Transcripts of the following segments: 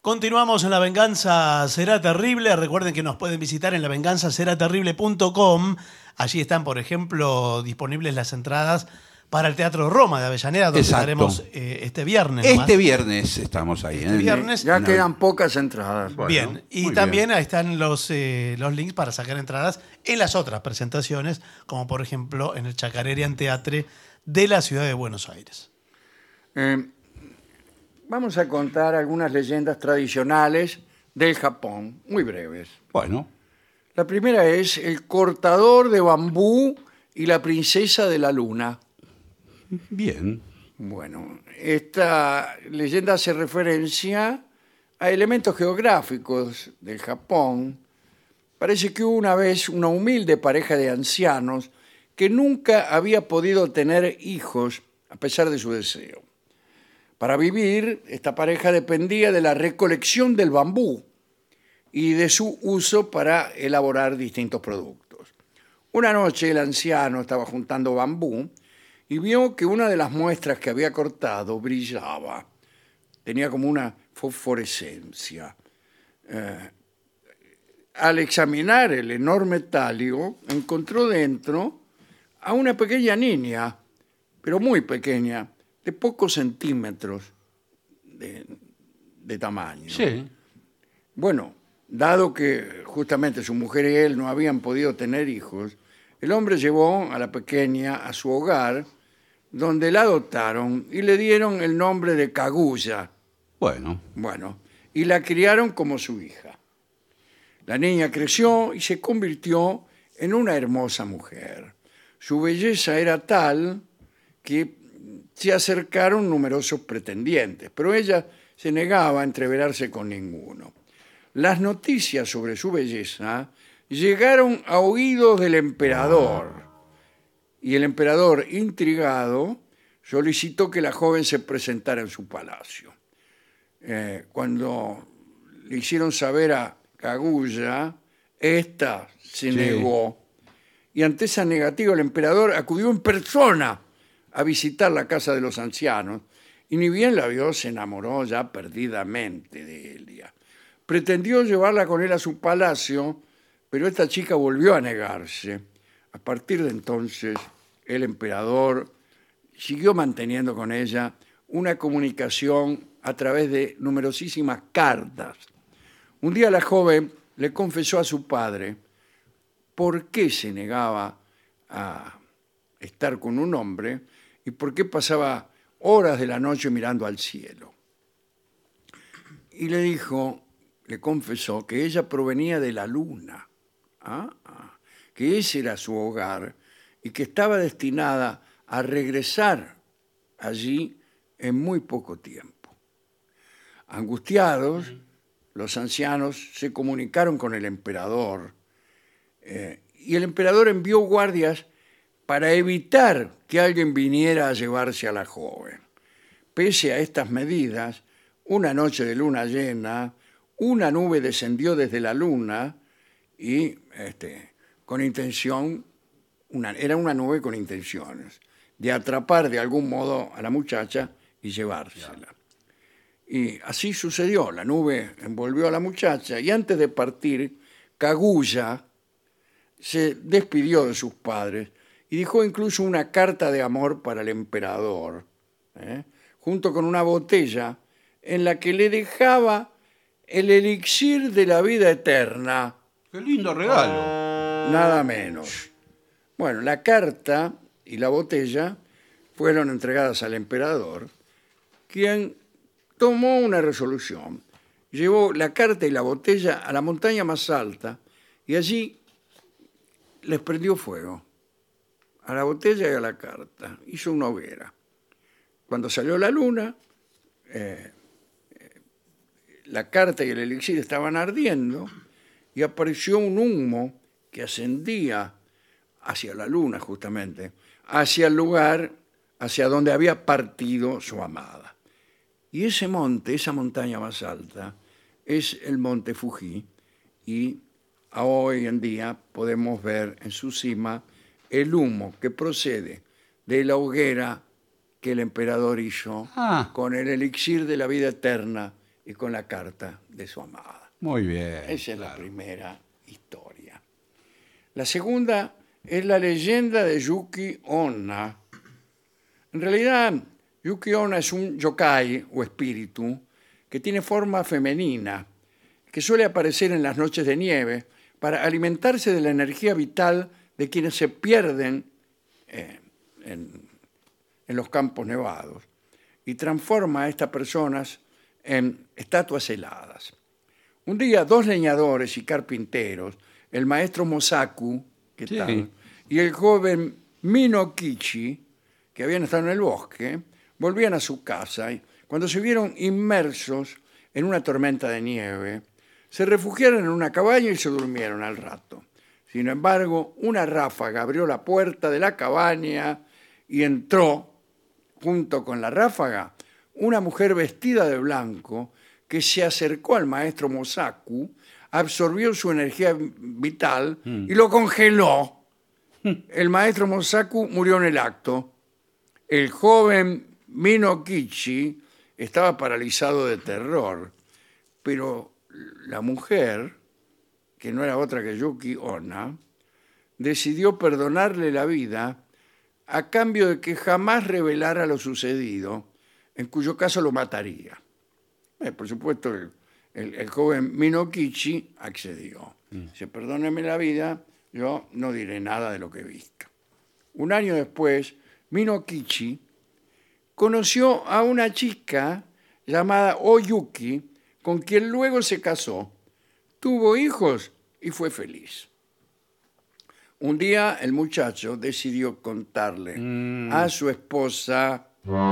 Continuamos en La Venganza Será Terrible. Recuerden que nos pueden visitar en lavenganzaseraterrible.com. Allí están, por ejemplo, disponibles las entradas para el Teatro Roma de Avellaneda, donde estaremos este viernes. Este viernes estamos ahí. Este viernes. Ya quedan pocas entradas. Bueno, bien, y también ahí están los links para sacar entradas en las otras presentaciones, como por ejemplo en el Chacarerian Theatre de la ciudad de Buenos Aires. Vamos a contar algunas leyendas tradicionales del Japón, muy breves. Bueno. La primera es el cortador de bambú y la princesa de la luna. Bien. Bueno, esta leyenda hace referencia a elementos geográficos del Japón. Parece que hubo una vez una humilde pareja de ancianos que nunca había podido tener hijos a pesar de su deseo. Para vivir, esta pareja dependía de la recolección del bambú y de su uso para elaborar distintos productos. Una noche el anciano estaba juntando bambú y vio que una de las muestras que había cortado brillaba. Tenía como una fosforescencia. Al examinar el enorme tallo, encontró dentro a una pequeña niña, pero muy pequeña, de pocos centímetros de tamaño. Sí. Bueno, dado que justamente su mujer y él no habían podido tener hijos, el hombre llevó a la pequeña a su hogar, donde la adoptaron y le dieron el nombre de Kaguya. Bueno. Bueno, y la criaron como su hija. La niña creció y se convirtió en una hermosa mujer. Su belleza era tal que se acercaron numerosos pretendientes, pero ella se negaba a entreverarse con ninguno. Las noticias sobre su belleza llegaron a oídos del emperador, y el emperador, intrigado, solicitó que la joven se presentara en su palacio. Cuando le hicieron saber a Kaguya, ésta se negó, y ante esa negativa el emperador acudió en persona a visitar la casa de los ancianos, y ni bien la vio, se enamoró ya perdidamente de ella. Pretendió llevarla con él a su palacio, pero esta chica volvió a negarse. A partir de entonces, el emperador siguió manteniendo con ella una comunicación a través de numerosísimas cartas. Un día la joven le confesó a su padre por qué se negaba a estar con un hombre y por qué pasaba horas de la noche mirando al cielo. Y le confesó que ella provenía de la luna, que ese era su hogar y que estaba destinada a regresar allí en muy poco tiempo. Angustiados, los ancianos se comunicaron con el emperador y el emperador envió guardias para evitar que alguien viniera a llevarse a la joven. Pese a estas medidas, una noche de luna llena, una nube descendió desde la luna y con intención, era una nube con intenciones de atrapar de algún modo a la muchacha y llevársela. Y así sucedió, la nube envolvió a la muchacha y antes de partir, Kaguya se despidió de sus padres y dejó incluso una carta de amor para el emperador, junto con una botella en la que le dejaba el elixir de la vida eterna. ¡Qué lindo regalo! Nada menos. Bueno, la carta y la botella fueron entregadas al emperador, quien tomó una resolución. Llevó la carta y la botella a la montaña más alta y allí les prendió fuego a la botella y a la carta. Hizo una hoguera. Cuando salió la luna, la carta y el elixir estaban ardiendo y apareció un humo que ascendía hacia la luna justamente, hacia el lugar hacia donde había partido su amada. Y ese monte, esa montaña más alta, es el monte Fuji y hoy en día podemos ver en su cima el humo que procede de la hoguera que el emperador hizo con el elixir de la vida eterna y con la carta de su amada. Muy bien. Esa es la claro. primera historia. La segunda es la leyenda de Yuki Onna. En realidad, Yuki Onna es un yokai o espíritu que tiene forma femenina, que suele aparecer en las noches de nieve para alimentarse de la energía vital de quienes se pierden en los campos nevados y transforma a estas personas en estatuas heladas. Un día, dos leñadores y carpinteros, el maestro Mosaku, ¿qué Sí. tal? Y el joven Minokichi, que habían estado en el bosque, volvían a su casa y cuando se vieron inmersos en una tormenta de nieve, se refugiaron en una cabaña y se durmieron al rato. Sin embargo, una ráfaga abrió la puerta de la cabaña y entró, junto con la ráfaga, una mujer vestida de blanco que se acercó al maestro Mosaku, absorbió su energía vital y lo congeló. El maestro Mosaku murió en el acto. El joven Minokichi estaba paralizado de terror, pero la mujer, que no era otra que Yuki Onna, decidió perdonarle la vida a cambio de que jamás revelara lo sucedido, en cuyo caso lo mataría. Por supuesto, el joven Minokichi accedió. Dice, perdóneme la vida, yo no diré nada de lo que vi. Un año después, Minokichi conoció a una chica llamada Oyuki, con quien luego se casó, tuvo hijos y fue feliz. Un día el muchacho decidió contarle a su esposa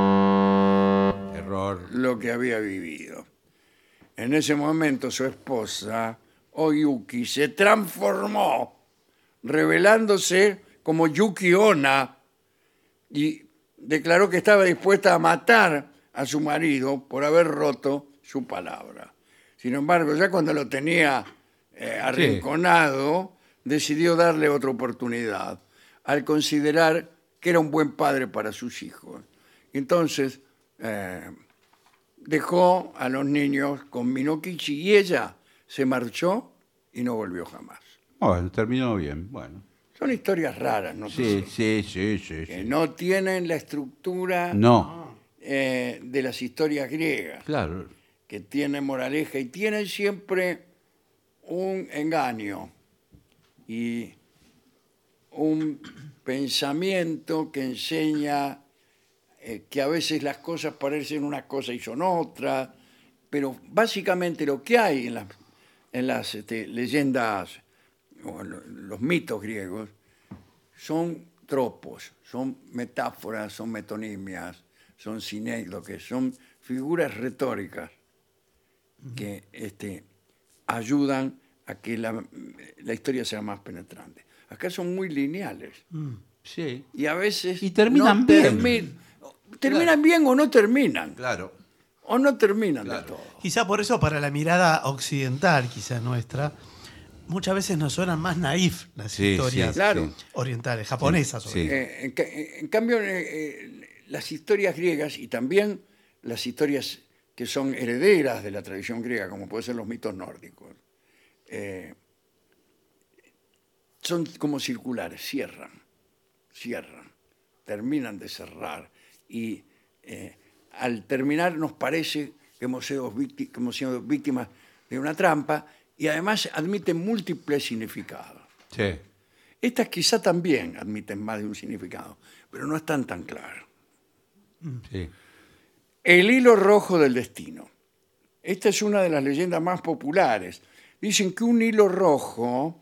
Error. lo que había vivido. En ese momento su esposa, Oyuki, se transformó, revelándose como Yuki Onna, y declaró que estaba dispuesta a matar a su marido por haber roto su palabra. Sin embargo, ya cuando lo tenía arrinconado, decidió darle otra oportunidad, al considerar que era un buen padre para sus hijos. Entonces, dejó a los niños con Minokichi y ella se marchó y no volvió jamás. Bueno, terminó bien. Bueno. Son historias raras, ¿no? Sí. Que no tienen la estructura No. de las historias griegas, Claro. que tienen moraleja y tienen siempre un engaño y un pensamiento que enseña que a veces las cosas parecen una cosa y son otra, pero básicamente lo que hay en las leyendas o en los mitos griegos son tropos, son metáforas, son metonimias, son sinécdoques, son figuras retóricas que ayudan a que la historia sea más penetrante. Acá son muy lineales. Sí. Y a veces Y terminan bien. Terminan bien o no terminan. Claro. O no terminan Claro. de todo. Quizá por eso para la mirada occidental, quizá nuestra, muchas veces nos suenan más naif las Sí, historias sí, Claro. orientales, japonesas sobre Sí. todo. En cambio, las historias griegas y también las historias que son herederas de la tradición griega, como pueden ser los mitos nórdicos, son como circulares, cierran, terminan de cerrar y al terminar nos parece que hemos sido víctimas de una trampa y además admiten múltiples significados. Sí. Estas quizá también admiten más de un significado, pero no están tan claras. Sí. El hilo rojo del destino. Esta es una de las leyendas más populares. Dicen que un hilo rojo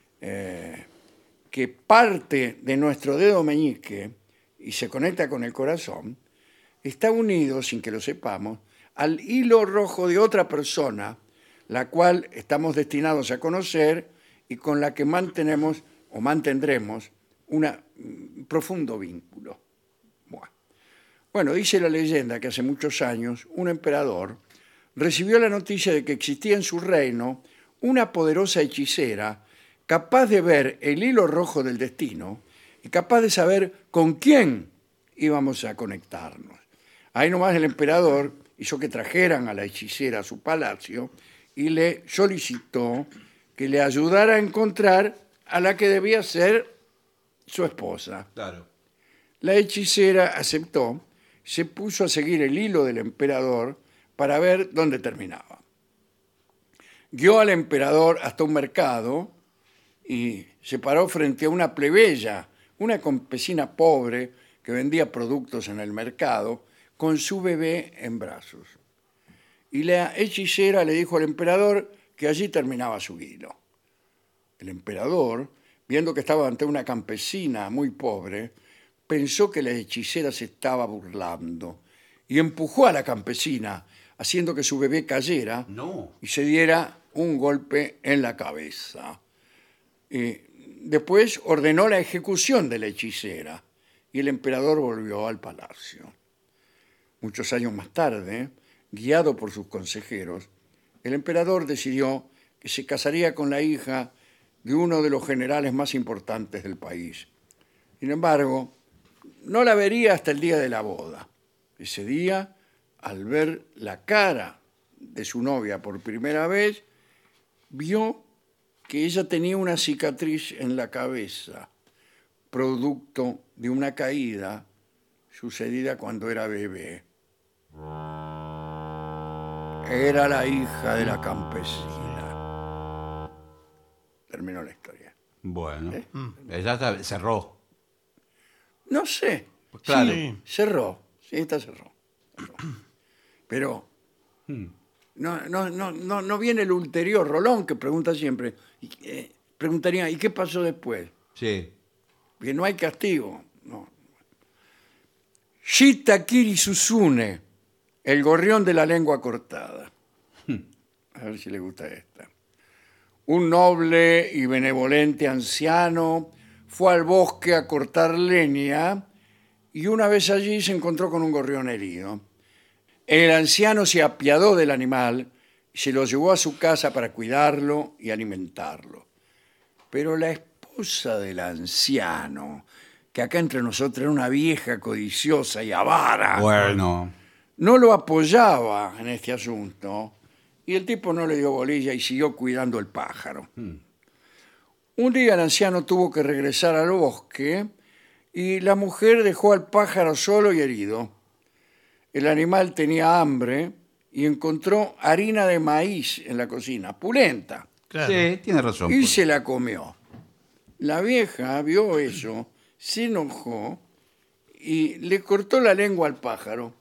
que parte de nuestro dedo meñique y se conecta con el corazón, está unido, sin que lo sepamos, al hilo rojo de otra persona, la cual estamos destinados a conocer y con la que mantenemos o mantendremos un profundo vínculo. Bueno, dice la leyenda que hace muchos años un emperador recibió la noticia de que existía en su reino una poderosa hechicera capaz de ver el hilo rojo del destino y capaz de saber con quién íbamos a conectarnos. Ahí nomás el emperador hizo que trajeran a la hechicera a su palacio y le solicitó que le ayudara a encontrar a la que debía ser su esposa. Claro. La hechicera aceptó, se puso a seguir el hilo del emperador para ver dónde terminaba. Guió al emperador hasta un mercado y se paró frente a una plebeya, una campesina pobre que vendía productos en el mercado, con su bebé en brazos. Y la hechicera le dijo al emperador que allí terminaba su hilo. El emperador, viendo que estaba ante una campesina muy pobre, pensó que la hechicera se estaba burlando y empujó a la campesina, haciendo que su bebé cayera y se diera un golpe en la cabeza. Después ordenó la ejecución de la hechicera y el emperador volvió al palacio. Muchos años más tarde, guiado por sus consejeros, el emperador decidió que se casaría con la hija de uno de los generales más importantes del país. Sin embargo, no la vería hasta el día de la boda. Ese día, al ver la cara de su novia por primera vez, vio que ella tenía una cicatriz en la cabeza, producto de una caída sucedida cuando era bebé. Era la hija de la campesina. Terminó la historia. Bueno, ella cerró. No sé. Pues claro. Sí, cerró. Sí, esta cerró. Pero no viene el ulterior. Rolón, que pregunta siempre, preguntaría, ¿y qué pasó después? Sí. Porque no hay castigo. No. Shitakiri Susune, el gorrión de la lengua cortada. A ver si le gusta esta. Un noble y benevolente anciano fue al bosque a cortar leña y una vez allí se encontró con un gorrión herido. El anciano se apiadó del animal y se lo llevó a su casa para cuidarlo y alimentarlo. Pero la esposa del anciano, que acá entre nosotros era una vieja codiciosa y avara, Bueno. no lo apoyaba en este asunto y el tipo no le dio bolilla y siguió cuidando el pájaro. Un día el anciano tuvo que regresar al bosque y la mujer dejó al pájaro solo y herido. El animal tenía hambre y encontró harina de maíz en la cocina, pulenta. Claro. Sí, tiene razón. Y se la comió. La vieja vio eso, se enojó y le cortó la lengua al pájaro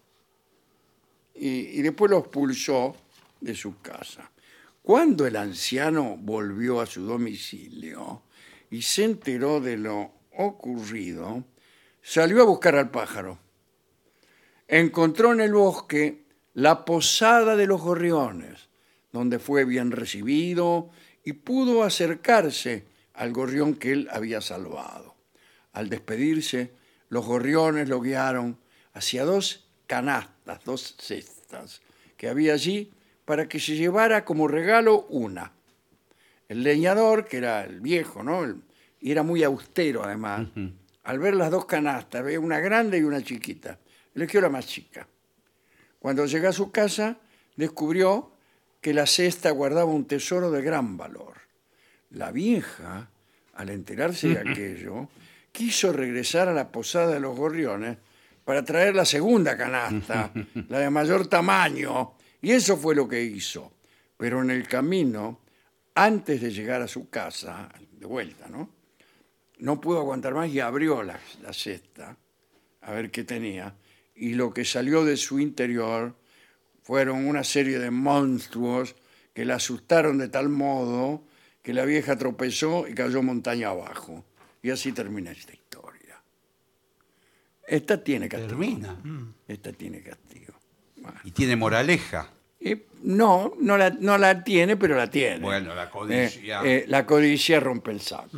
y después lo expulsó de su casa. Cuando el anciano volvió a su domicilio y se enteró de lo ocurrido, salió a buscar al pájaro. Encontró en el bosque la posada de los gorriones, donde fue bien recibido y pudo acercarse al gorrión que él había salvado. Al despedirse, los gorriones lo guiaron hacia dos canastas, dos cestas, que había allí para que se llevara como regalo una. El leñador, que era el viejo, ¿no? Y era muy austero además, al ver las dos canastas, ve una grande y una chiquita, eligió la más chica. Cuando llegó a su casa, descubrió que la cesta guardaba un tesoro de gran valor. La vieja, al enterarse de aquello, quiso regresar a la posada de los gorriones para traer la segunda canasta, la de mayor tamaño, y eso fue lo que hizo. Pero en el camino, antes de llegar a su casa, de vuelta, no pudo aguantar más y abrió la cesta a ver qué tenía, y lo que salió de su interior fueron una serie de monstruos que la asustaron de tal modo que la vieja tropezó y cayó montaña abajo. Y así termina esta historia. Esta tiene castigo. Termina. Esta tiene castigo. Bueno. Y tiene moraleja. No la tiene, pero la tiene. Bueno, la codicia. La codicia rompe el saco.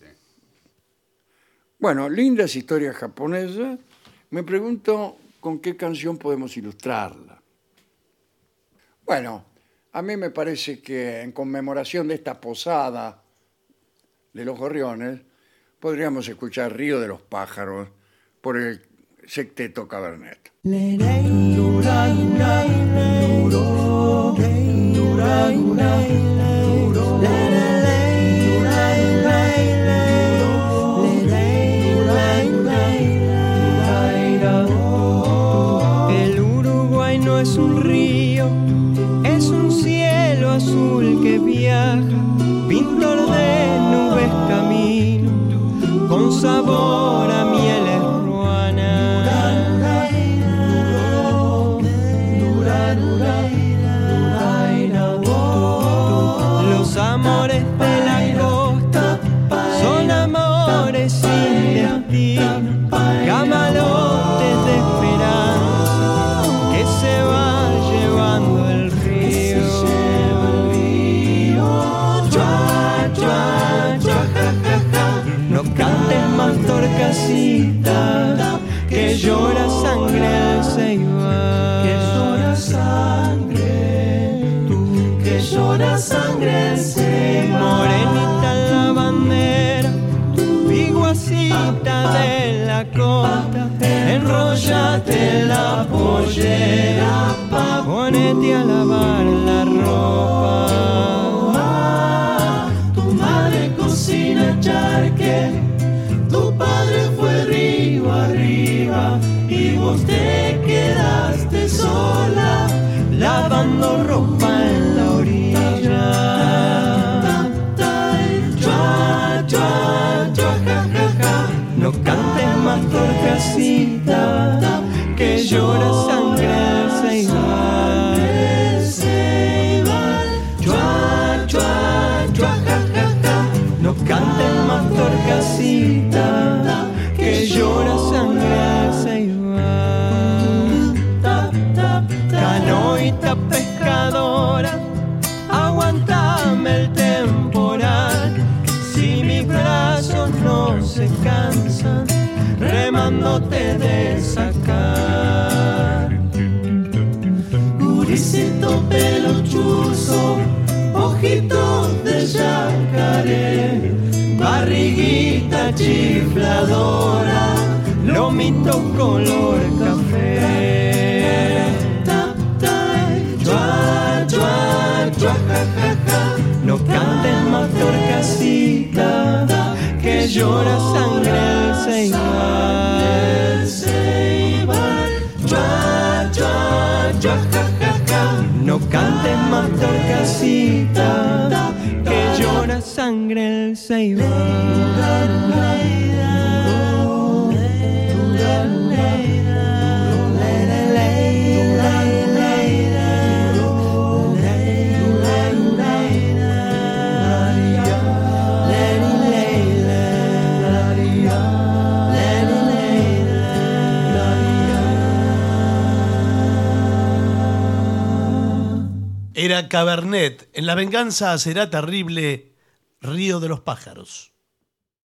Bueno, lindas historias japonesas. Me pregunto con qué canción podemos ilustrarla. Bueno, a mí me parece que en conmemoración de esta posada de los gorriones, podríamos escuchar Río de los Pájaros por el Sexteto Cabernet. El Uruguay no es un río, es un cielo azul que viaja, pintor de nubes camino, con sabor a mieles ruanas. Los amores de la costa son amores sin destino, camalotes de esperanza que se va llevando el río. Chua, chua, chua, ja, ja, ja. No cantes más, torcasita, que llora sangre el Ceibal. Que llora sangre, tú que llora sangre el Ceibal. Morenita en la bandera, piguacita de la costa, enrollate la pollera, ponete a lavar la ropa. Tu madre cocina charque, tu padre fue río arriba y vos te quedaste sola lavando ropa en la orilla. Chua, chua, chua, ja, ja, ja. No cantes más, torcasita, que llora sangre el Ceibal. Chua, chua, chua, ja, ja, ja. No cantes más, torcasita, que llora sangre el Ceibal. Canoita pescadora, aguantame el temporal, si mis brazos no se cansan, remándote de sacar. Guricito peluchuzo, ojitos de yacaré, barriguita chifladora, lomito color café. Chua, chua, chua, ja, ja, ja. No cantes más, torcasita, que llora sangre el Ceibal. Chua, chua, chua, ja, ja, ja. No cantes más, torcasita, que llora sangre el Ceibal. Era Cabernet. En La venganza será terrible, Río de los pájaros.